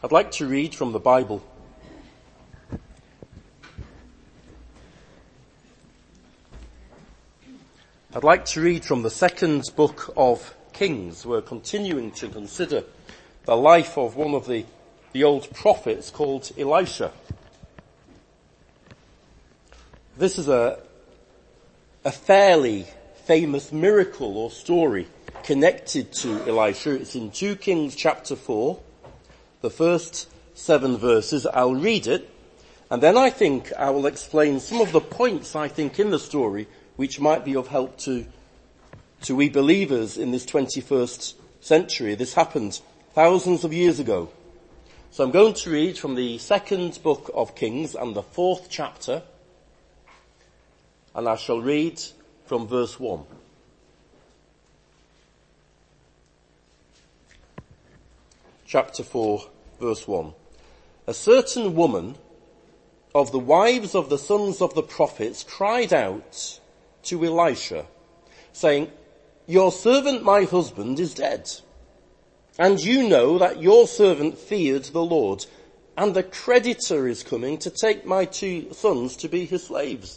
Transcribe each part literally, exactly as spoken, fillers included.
I'd like to read from the Bible. I'd like to read from the second book of Kings. We're continuing to consider the life of one of the, the old prophets called Elisha. This is a, a fairly famous miracle or story connected to Elisha. It's in Second Kings chapter four, the first seven verses. I'll read it, and then I think I will explain some of the points I think in the story which might be of help to, to we believers in this twenty-first century. This happened thousands of years ago. So I'm going to read from the second book of Kings and the fourth chapter, and I shall read from verse one. Chapter four, verse one. A certain woman of the wives of the sons of the prophets cried out to Elisha, saying, "Your servant my husband is dead, and you know that your servant feared the Lord, and the creditor is coming to take my two sons to be his slaves."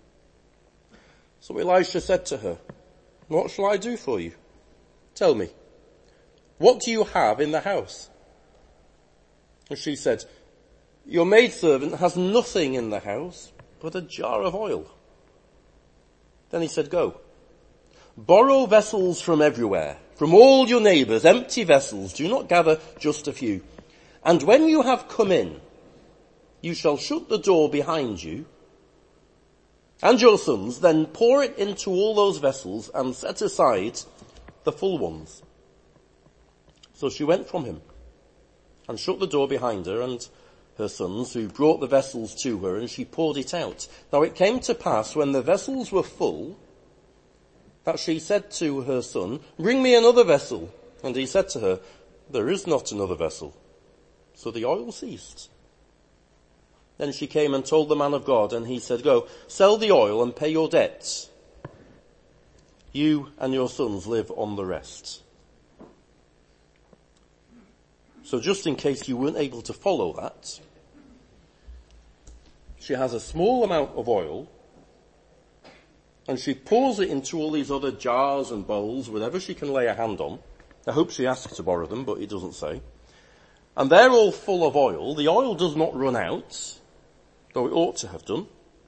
So Elisha said to her, "What shall I do for you? Tell me, what do you have in the house?" And she said, "Your maidservant has nothing in the house but a jar of oil." Then he said, "Go, borrow vessels from everywhere, from all your neighbours, empty vessels. Do not gather just a few. And when you have come in, you shall shut the door behind you and your sons, then pour it into all those vessels and set aside the full ones." So she went from him and shut the door behind her and her sons, who brought the vessels to her, and she poured it out. Now it came to pass, when the vessels were full, that she said to her son, "Bring me another vessel." And he said to her, "There is not another vessel." So the oil ceased. Then she came and told the man of God, and he said, "Go, sell the oil and pay your debts. You and your sons live on the rest." So just in case you weren't able to follow that, she has a small amount of oil, and she pours it into all these other jars and bowls, whatever she can lay a hand on. I hope she asked to borrow them, but it doesn't say. And they're all full of oil. The oil does not run out, though it ought to have done.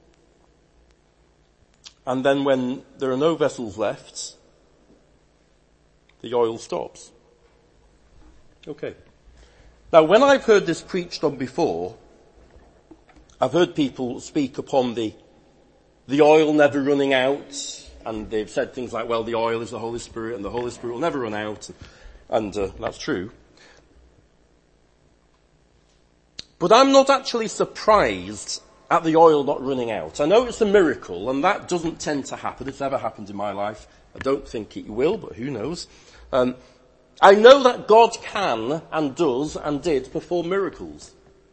And then when there are no vessels left, the oil stops. Okay. Now, when I've heard this preached on before, I've heard people speak upon the, the oil never running out, and they've said things like, well, the oil is the Holy Spirit, and the Holy Spirit will never run out, and uh, that's true. But I'm not actually surprised at the oil not running out. I know it's a miracle, and that doesn't tend to happen. It's never happened in my life. I don't think it will, but who knows. Um, I know that God can and does and did perform miracles.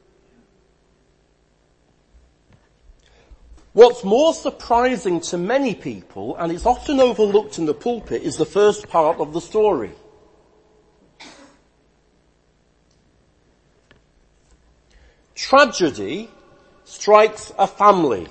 What's more surprising to many people, and it's often overlooked in the pulpit, is the first part of the story. Tragedy strikes a family.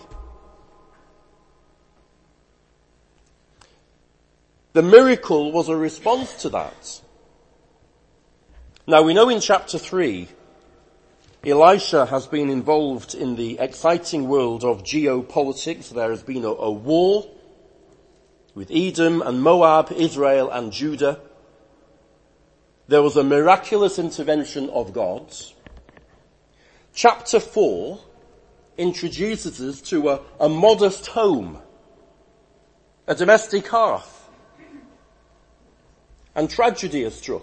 The miracle was a response to that. Now we know in chapter three, Elisha has been involved in the exciting world of geopolitics. There has been a, a war with Edom and Moab, Israel and Judah. There was a miraculous intervention of God. Chapter four introduces us to a, a modest home, a domestic hearth, and tragedy has struck.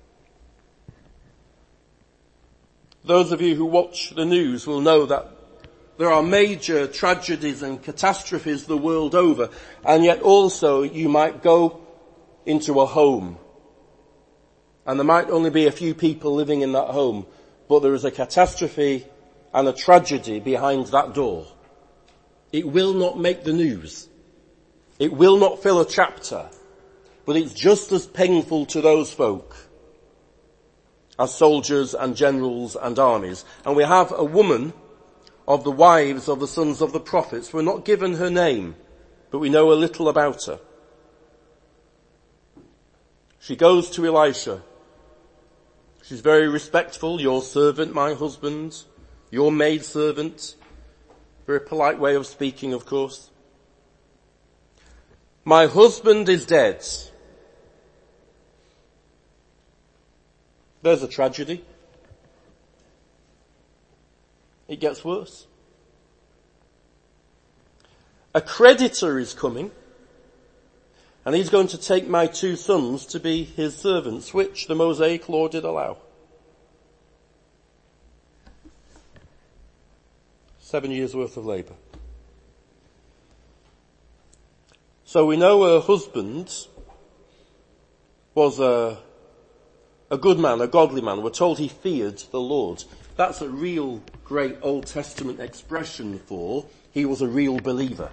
Those of you who watch the news will know that there are major tragedies and catastrophes the world over, and yet also you might go into a home, and there might only be a few people living in that home, but there is a catastrophe and a tragedy behind that door. It will not make the news. It will not fill a chapter, but it's just as painful to those folk as soldiers and generals and armies. And we have a woman of the wives of the sons of the prophets. We're not given her name, but we know a little about her. She goes to Elisha. She's very respectful. Your servant, my husband. Your maidservant. Very polite way of speaking, of course. My husband is dead. There's a tragedy. It gets worse. A creditor is coming, and he's going to take my two sons to be his servants, which the Mosaic law did allow. Seven years worth of labour. So we know her husband was a, a good man, a godly man. We're told he feared the Lord. That's a real great Old Testament expression for he was a real believer.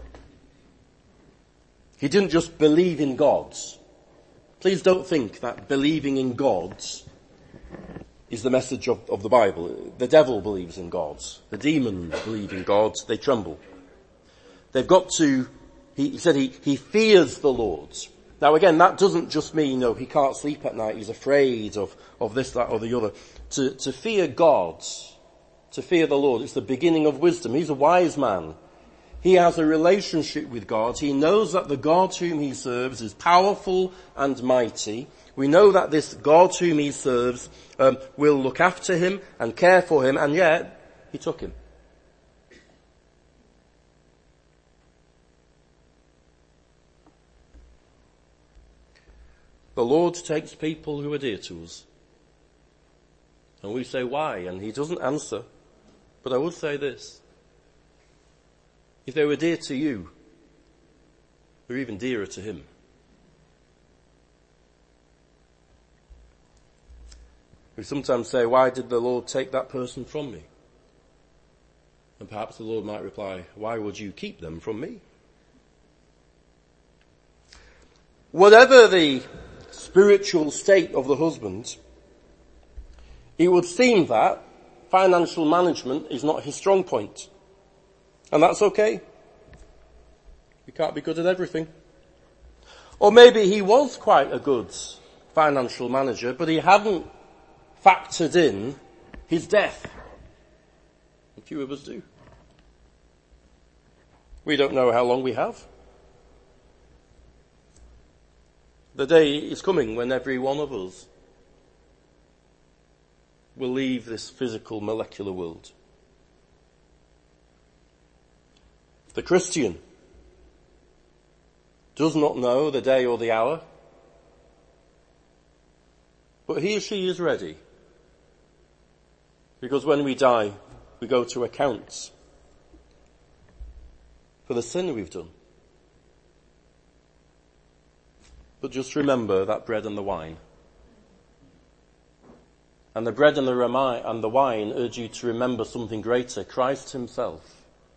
He didn't just believe in gods. Please don't think that believing in gods is the message of, of the Bible. The devil believes in gods. The demons believe in gods. They tremble. They've got to, he, he said he, he fears the Lord. Now again, that doesn't just mean, you know, he can't sleep at night. He's afraid of, of this, that or the other. To, to fear God, to fear the Lord, it's the beginning of wisdom. He's a wise man. He has a relationship with God. He knows that the God whom he serves is powerful and mighty. We know that this God whom he serves um, will look after him and care for him, and yet he took him. The Lord takes people who are dear to us. And we say, why? And he doesn't answer. But I would say this. If they were dear to you, they're even dearer to him. We sometimes say, why did the Lord take that person from me? And perhaps the Lord might reply, why would you keep them from me? Whatever the spiritual state of the husband, it would seem that financial management is not his strong point. And that's okay. You can't be good at everything. Or maybe he was quite a good financial manager, but he hadn't factored in his death. A few of us do. We don't know how long we have. The day is coming when every one of us will leave this physical molecular world. The Christian does not know the day or the hour, but he or she is ready. Because when we die, we go to account for the sin we've done. But just remember that bread and the wine. And the bread and the, remi- and the wine urge you to remember something greater, Christ himself.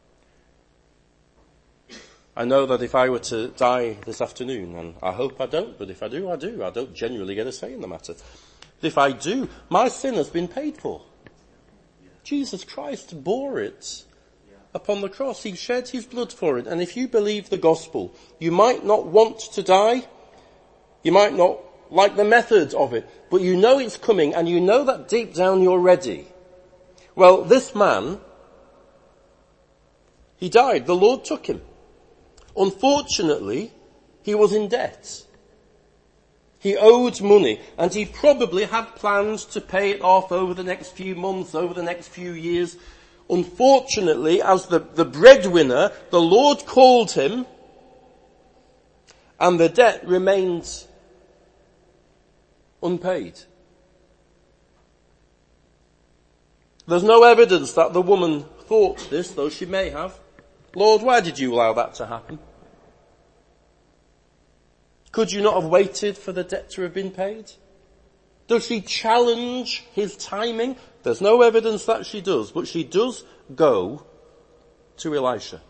I know that if I were to die this afternoon, and I hope I don't, but if I do, I do. I don't genuinely get a say in the matter. If I do, my sin has been paid for. Jesus Christ bore it upon the cross. He shed his blood for it. And if you believe the gospel, you might not want to die. You might not like the method of it, but you know it's coming and you know that deep down you're ready. Well, this man, he died. The Lord took him. Unfortunately, he was in debt. He owed money, and he probably had plans to pay it off over the next few months, over the next few years. Unfortunately, as the, the breadwinner, the Lord called him, and the debt remains unpaid. There's no evidence that the woman thought this, though she may have. Lord, why did you allow that to happen? Could you not have waited for the debt to have been paid? Does she challenge his timing? There's no evidence that she does, but she does go to Elisha.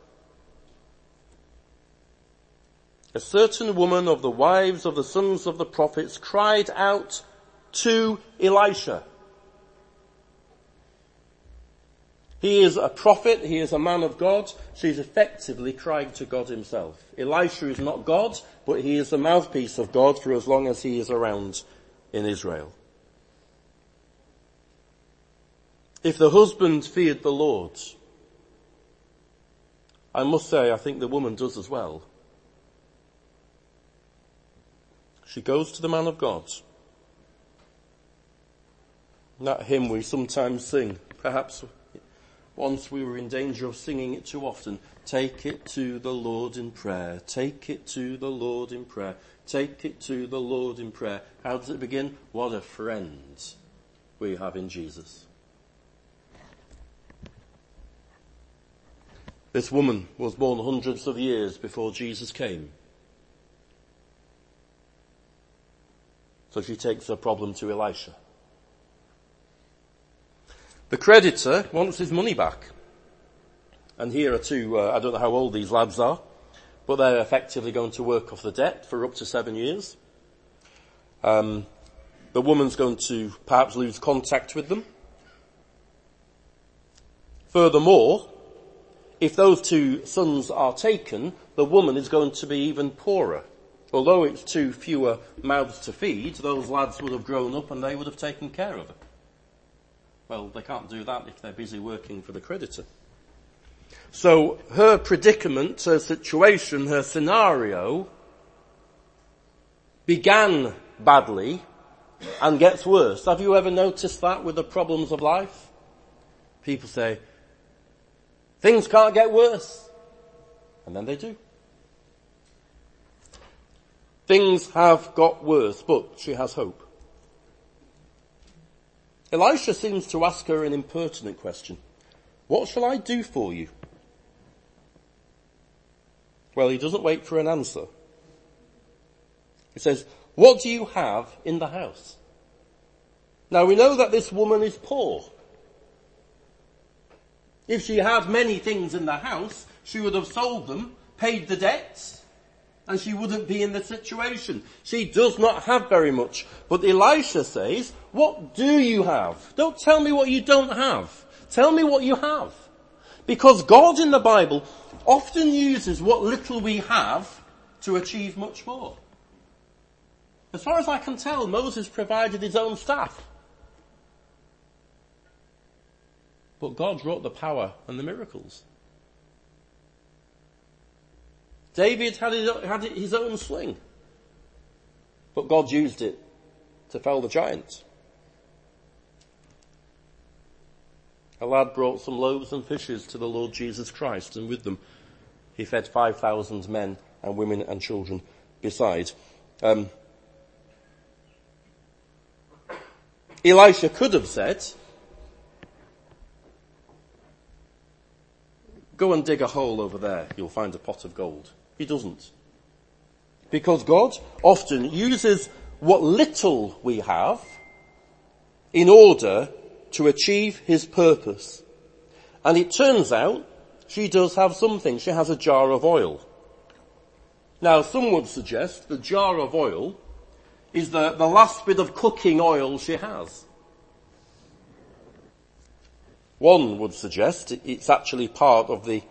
A certain woman of the wives of the sons of the prophets cried out to Elisha. He is a prophet, he is a man of God. She's effectively crying to God himself. Elisha is not God, but he is the mouthpiece of God for as long as he is around in Israel. If the husband feared the Lord, I must say I think the woman does as well. She goes to the man of God. That hymn we sometimes sing, perhaps once we were in danger of singing it too often. Take it to the Lord in prayer. Take it to the Lord in prayer. Take it to the Lord in prayer. How does it begin? What a friend we have in Jesus. This woman was born hundreds of years before Jesus came. So she takes her problem to Elisha. The creditor wants his money back. And here are two, uh, I don't know how old these lads are, but they're effectively going to work off the debt for up to seven years. Um, the woman's going to perhaps lose contact with them. Furthermore, if those two sons are taken, the woman is going to be even poorer. Although it's two fewer mouths to feed, those lads would have grown up and they would have taken care of her. Well, they can't do that if they're busy working for the creditor. So her predicament, her situation, her scenario began badly and gets worse. Have you ever noticed that with the problems of life? People say, things can't get worse. And then they do. Things have got worse, but she has hope. Elisha seems to ask her an impertinent question. What shall I do for you? Well, he doesn't wait for an answer. He says, what do you have in the house? Now we know that this woman is poor. If she had many things in the house, she would have sold them, paid the debts, and she wouldn't be in the situation. She does not have very much. But Elisha says, what do you have? Don't tell me what you don't have. Tell me what you have. Because God in the Bible often uses what little we have to achieve much more. As far as I can tell, Moses provided his own staff. But God wrought the power and the miracles. David had his, had his own sling. But God used it to fell the giant. A lad brought some loaves and fishes to the Lord Jesus Christ, and with them he fed five thousand men and women and children beside. Um, Elisha could have said, go and dig a hole over there, you'll find a pot of gold. He doesn't. Because God often uses what little we have in order to achieve his purpose. And it turns out she does have something. She has a jar of oil. Now some would suggest the jar of oil is the, the last bit of cooking oil she has. One would suggest it's actually part of the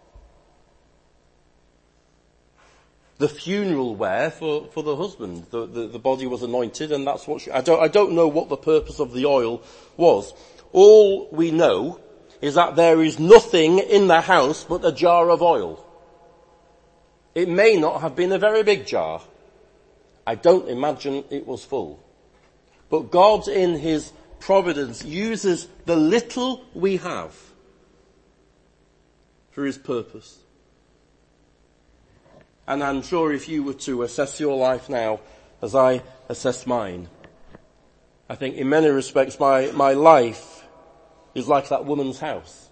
the funeral wear for, for the husband. The, the, the body was anointed and that's what she, I don't, I don't know what the purpose of the oil was. All we know is that there is nothing in the house but a jar of oil. It may not have been a very big jar. I don't imagine it was full. But God in his providence uses the little we have for his purpose. And I'm sure if you were to assess your life now as I assess mine, I think in many respects my, my life is like that woman's house.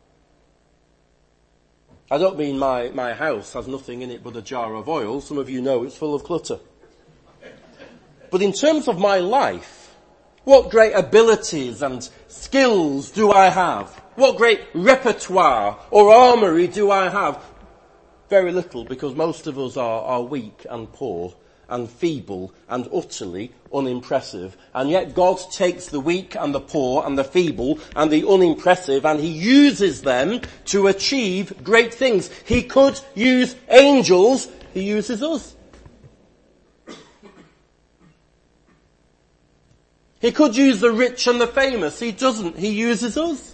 I don't mean my, my house has nothing in it but a jar of oil. Some of you know it's full of clutter. But in terms of my life, what great abilities and skills do I have? What great repertoire or armoury do I have? Very little, because most of us are, are weak and poor and feeble and utterly unimpressive. And yet God takes the weak and the poor and the feeble and the unimpressive and he uses them to achieve great things. He could use angels, he uses us. He could use the rich and the famous, he doesn't, he uses us.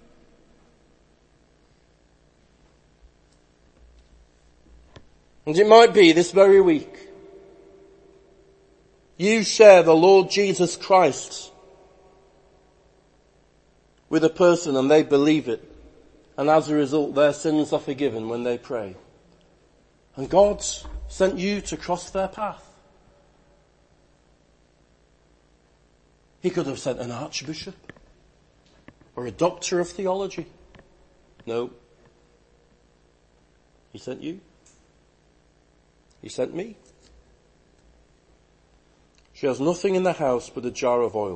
And it might be this very week, you share the Lord Jesus Christ with a person and they believe it. And as a result, their sins are forgiven when they pray. And God sent you to cross their path. He could have sent an archbishop or a doctor of theology. No. He sent you. He sent me. She has nothing in the house but a jar of oil.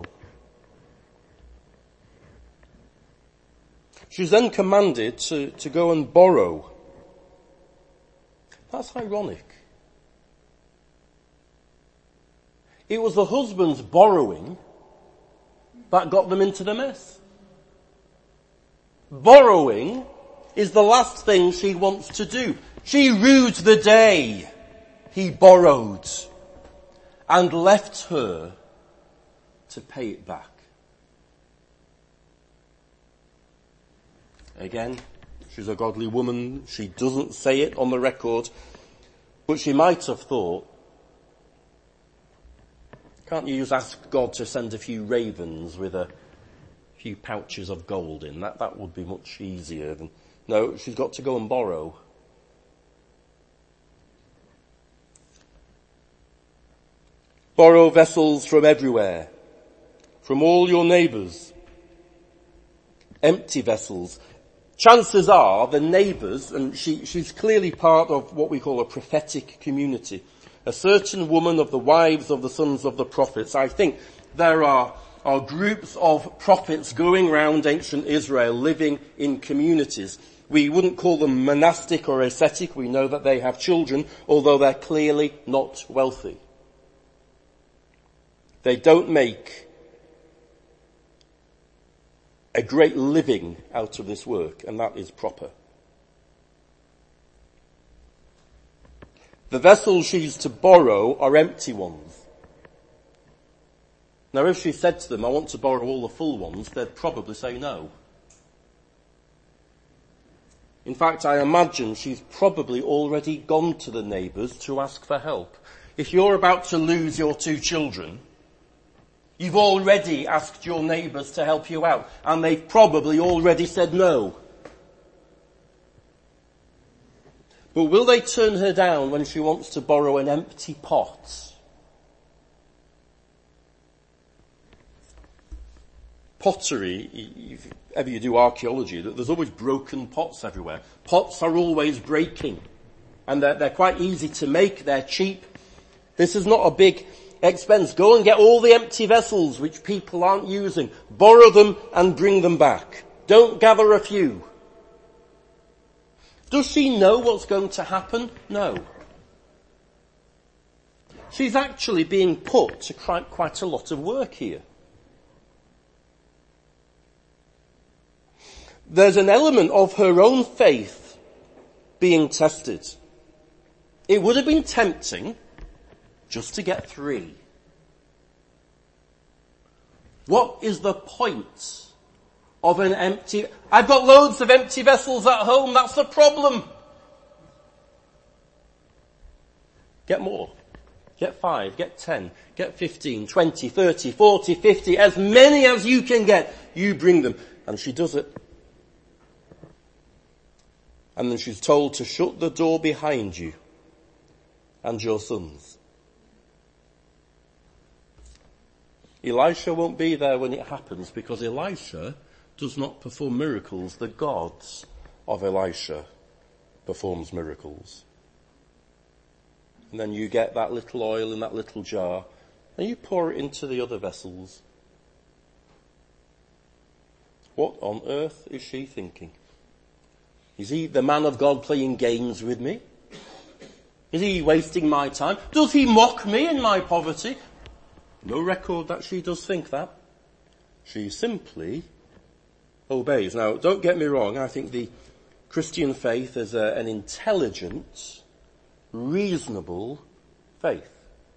She's then commanded to, to go and borrow. That's ironic. It was the husband's borrowing that got them into the mess. Borrowing is the last thing she wants to do. She rued the day he borrowed and left her to pay it back. Again, she's a godly woman. She doesn't say it on the record, but she might have thought, can't you just ask God to send a few ravens with a few pouches of gold in? That, that would be much easier than, no, she's got to go and borrow. Borrow vessels from everywhere, from all your neighbours. Empty vessels. Chances are the neighbours, and she, she's clearly part of what we call a prophetic community. A certain woman of the wives of the sons of the prophets. I think there are, are groups of prophets going around ancient Israel living in communities. We wouldn't call them monastic or ascetic. We know that they have children, although they're clearly not wealthy. They don't make a great living out of this work, and that is proper. The vessels she's to borrow are empty ones. Now if she said to them, I want to borrow all the full ones, they'd probably say no. In fact, I imagine she's probably already gone to the neighbours to ask for help. If you're about to lose your two children, you've already asked your neighbours to help you out, and they've probably already said no. But will they turn her down when she wants to borrow an empty pot? Pottery, if ever you do archaeology, there's always broken pots everywhere. Pots are always breaking, and they're, they're quite easy to make, they're cheap. This is not a big expense. Go and get all the empty vessels which people aren't using. Borrow them and bring them back. Don't gather a few. Does she know what's going to happen? No. She's actually being put to quite a lot of work here. There's an element of her own faith being tested. It would have been tempting just to get three. What is the point of an empty... I've got loads of empty vessels at home, that's the problem. Get more. Get five, get ten, get fifteen, twenty, thirty, forty, fifty, as many as you can get, you bring them. And she does it. And then she's told to shut the door behind you and your sons. Elisha won't be there when it happens because Elisha does not perform miracles. The God of Elisha performs miracles. And then you get that little oil in that little jar and you pour it into the other vessels. What on earth is she thinking? Is he the man of God playing games with me? Is he wasting my time? Does he mock me in my poverty? No record that she does think that. She simply obeys. Now, don't get me wrong, I think the Christian faith is a, an intelligent, reasonable faith.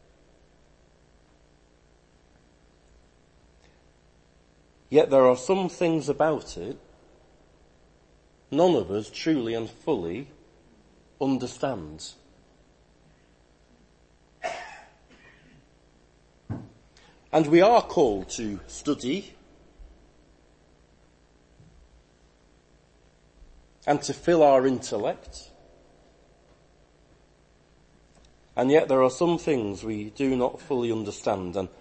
Yet there are some things about it none of us truly and fully understands. And we are called to study and to fill our intellect. And yet there are some things we do not fully understand. And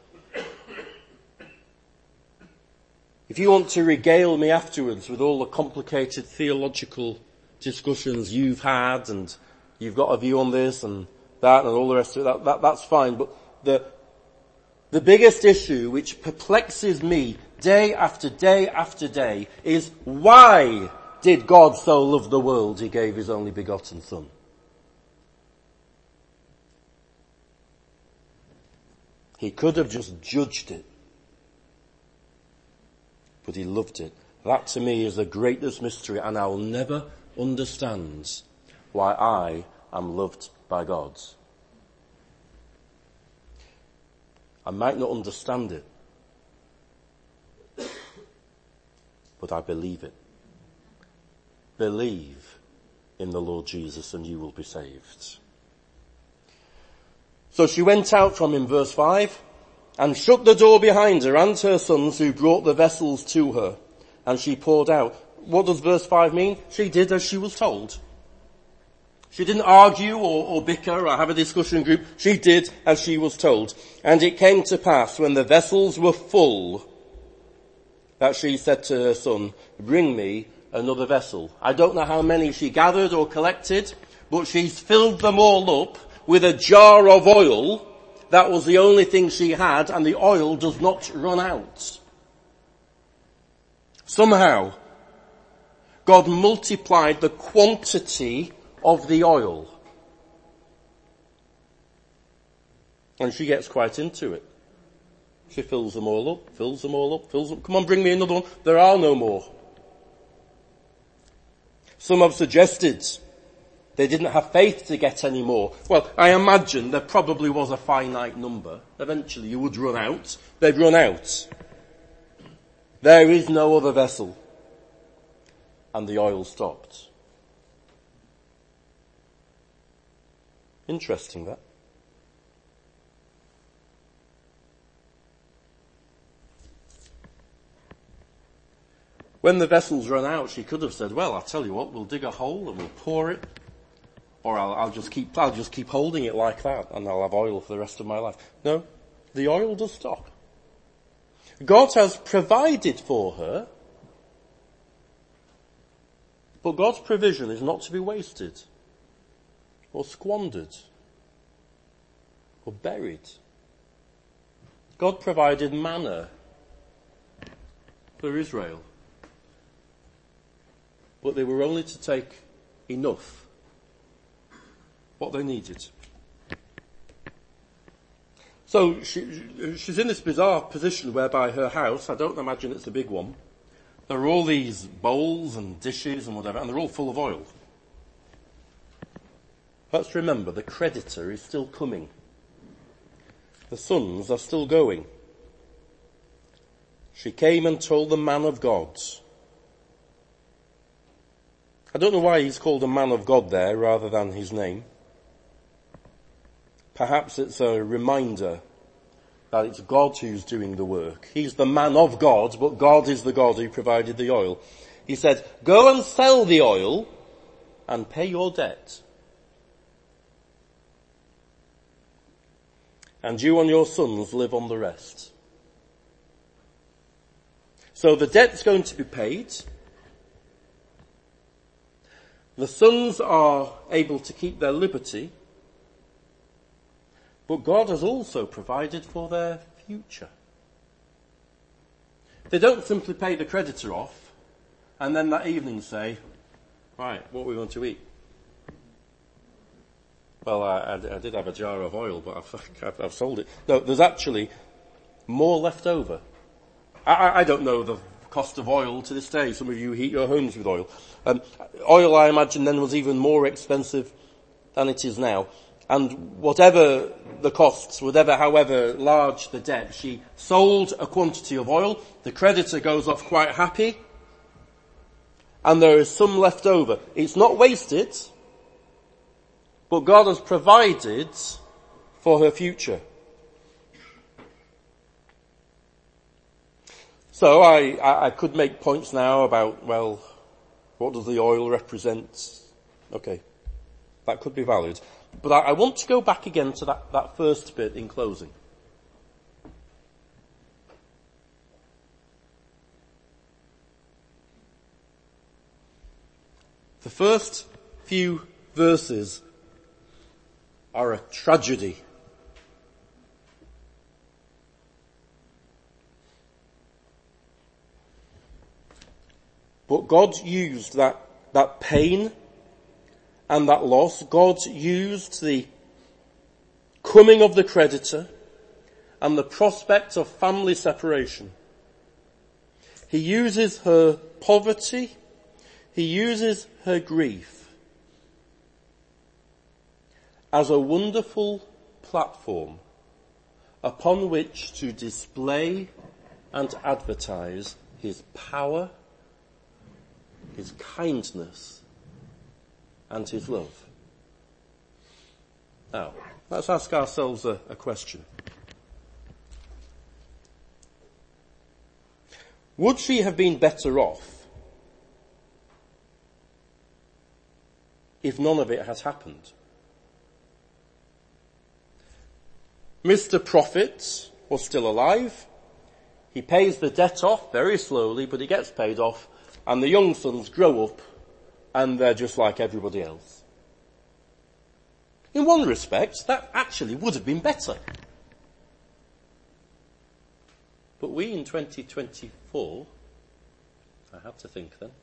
if you want to regale me afterwards with all the complicated theological discussions you've had, and you've got a view on this and that and all the rest of it, that, that, that's fine. But the, the biggest issue which perplexes me day after day after day is, why did God so love the world he gave his only begotten Son? He could have just judged it, but he loved it. That to me is the greatest mystery, and I'll never understand why I am loved by God. I might not understand it, but I believe it. Believe in the Lord Jesus and you will be saved. So she went out from him, verse five, and shut the door behind her and her sons who brought the vessels to her, and she poured out. What does verse five mean? She did as she was told. She didn't argue or, or bicker or have a discussion group. She did as she was told. And it came to pass, when the vessels were full, that she said to her son, bring me another vessel. I don't know how many she gathered or collected, but she's filled them all up with a jar of oil. That was the only thing she had, and the oil does not run out. Somehow, God multiplied the quantity of the oil. And she gets quite into it. She fills them all up, fills them all up, fills them. Come on, bring me another one. There are no more. Some have suggested they didn't have faith to get any more. Well, I imagine there probably was a finite number. Eventually you would run out. They'd run out. There is no other vessel. And the oil stopped. Interesting, that. When the vessels run out, she could have said, well, I'll tell you what, we'll dig a hole and we'll pour it. Or I'll, I'll just keep, I'll just keep holding it like that and I'll have oil for the rest of my life. No, the oil does stop. God has provided for her, but God's provision is not to be wasted or squandered or buried. God provided manna for Israel, but they were only to take enough, what they needed. So she, she's in this bizarre position whereby her house, I don't imagine it's a big one, there are all these bowls and dishes and whatever, and they're all full of oil. Let's remember, the creditor is still coming. The sons are still going. She came and told the man of God. I don't know why he's called a man of God there rather than his name. Perhaps it's a reminder that it's God who's doing the work. He's the man of God, but God is the God who provided the oil. He said, go and sell the oil and pay your debt. And you and your sons live on the rest. So the debt's going to be paid. The sons are able to keep their liberty. But God has also provided for their future. They don't simply pay the creditor off and then that evening say, right, what are we going to eat? Well, I, I, I did have a jar of oil, but I've, I've, I've sold it. No, there's actually more left over. I, I don't know the cost of oil to this day. Some of you heat your homes with oil. Um, oil, I imagine, then was even more expensive than it is now. And whatever the costs, whatever, however large the debt, she sold a quantity of oil. The creditor goes off quite happy. And there is some left over. It's not wasted, but God has provided for her future. So I, I, I could make points now about, well, what does the oil represent? Okay, that could be valid. But I, I want to go back again to that, that first bit in closing. The first few verses are a tragedy. But God used that, that pain and that loss. God used the coming of the creditor and the prospect of family separation. He uses her poverty. He uses her grief as a wonderful platform upon which to display and advertise his power, his kindness, and his love. Now, let's ask ourselves a, a question. Would she have been better off if none of it had happened? Mister Prophet was still alive. He pays the debt off very slowly, but he gets paid off. And the young sons grow up and they're just like everybody else. In one respect, that actually would have been better. But we in twenty twenty-four, I have to think then,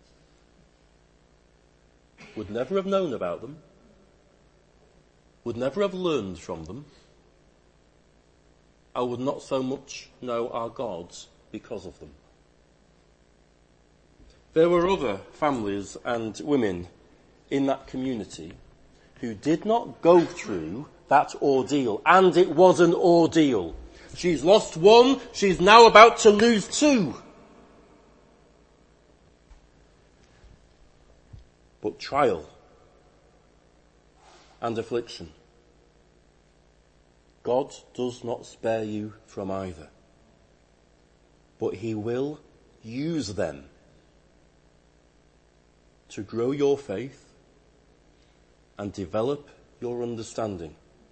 would never have known about them, would never have learned from them, and would not so much know our gods because of them. There were other families and women in that community who did not go through that ordeal, and it was an ordeal. She's lost one, she's now about to lose two. But trial and affliction, God does not spare you from either, but he will use them to grow your faith and develop your understanding.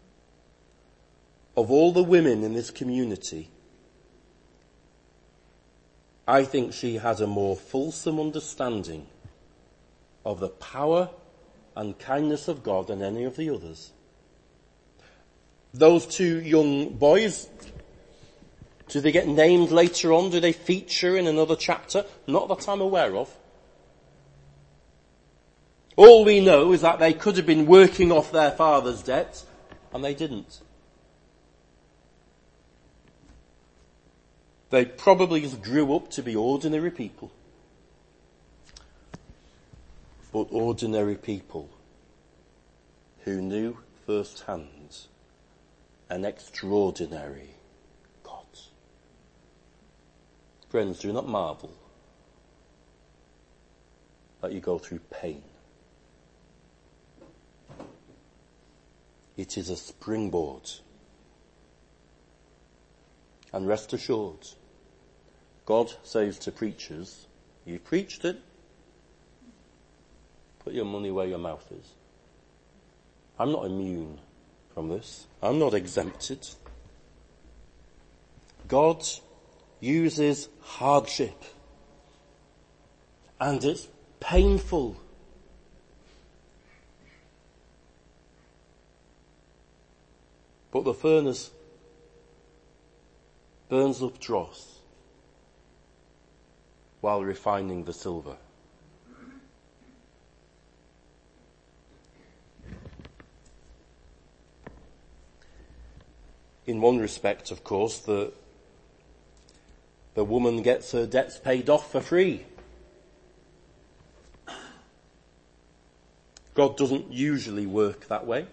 Of all the women in this community, I think she has a more fulsome understanding of the power and kindness of God than any of the others. Those two young boys, do they get named later on? Do they feature in another chapter? Not that I'm aware of. All we know is that they could have been working off their father's debt, and they didn't. They probably grew up to be ordinary people. But ordinary people who knew firsthand an extraordinary God. Friends, do not marvel that you go through pain. It is a springboard. And rest assured, God says to preachers, you've preached it, put your money where your mouth is. I'm not immune from this. I'm not exempted. God uses hardship. And it's painful. But the furnace burns up dross while refining the silver. In one respect, of course, the, the woman gets her debts paid off for free. God doesn't usually work that way.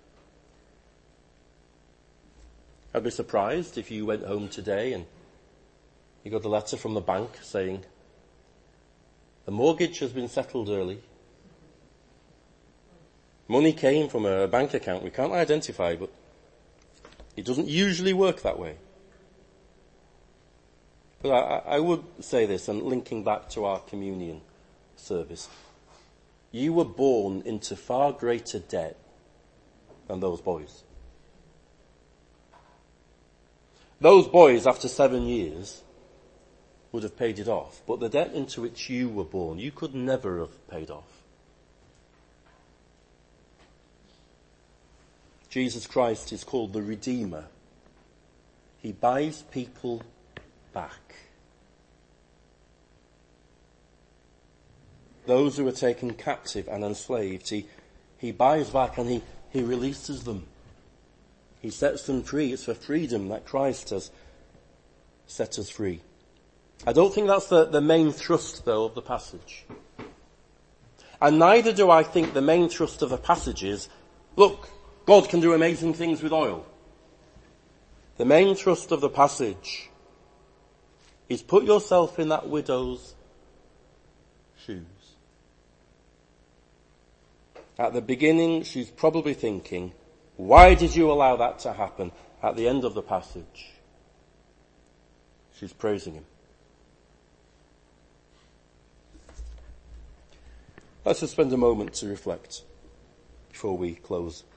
I'd be surprised if you went home today and you got a letter from the bank saying, the mortgage has been settled early. Money came from a bank account we can't identify, but it doesn't usually work that way. But I, I would say this, and linking back to our communion service, you were born into far greater debt than those boys. Those boys, after seven years, would have paid it off, but the debt into which you were born, you could never have paid off. Jesus Christ is called the Redeemer. He buys people back. Those who are taken captive and enslaved, he, he buys back and he, he releases them. He sets them free. It's for freedom that Christ has set us free. I don't think that's the, the main thrust, though, of the passage. And neither do I think the main thrust of the passage is, look, God can do amazing things with oil. The main thrust of the passage is put yourself in that widow's shoes. At the beginning, she's probably thinking, why did you allow that to happen? At the end of the passage, she's praising him. Let's just spend a moment to reflect before we close.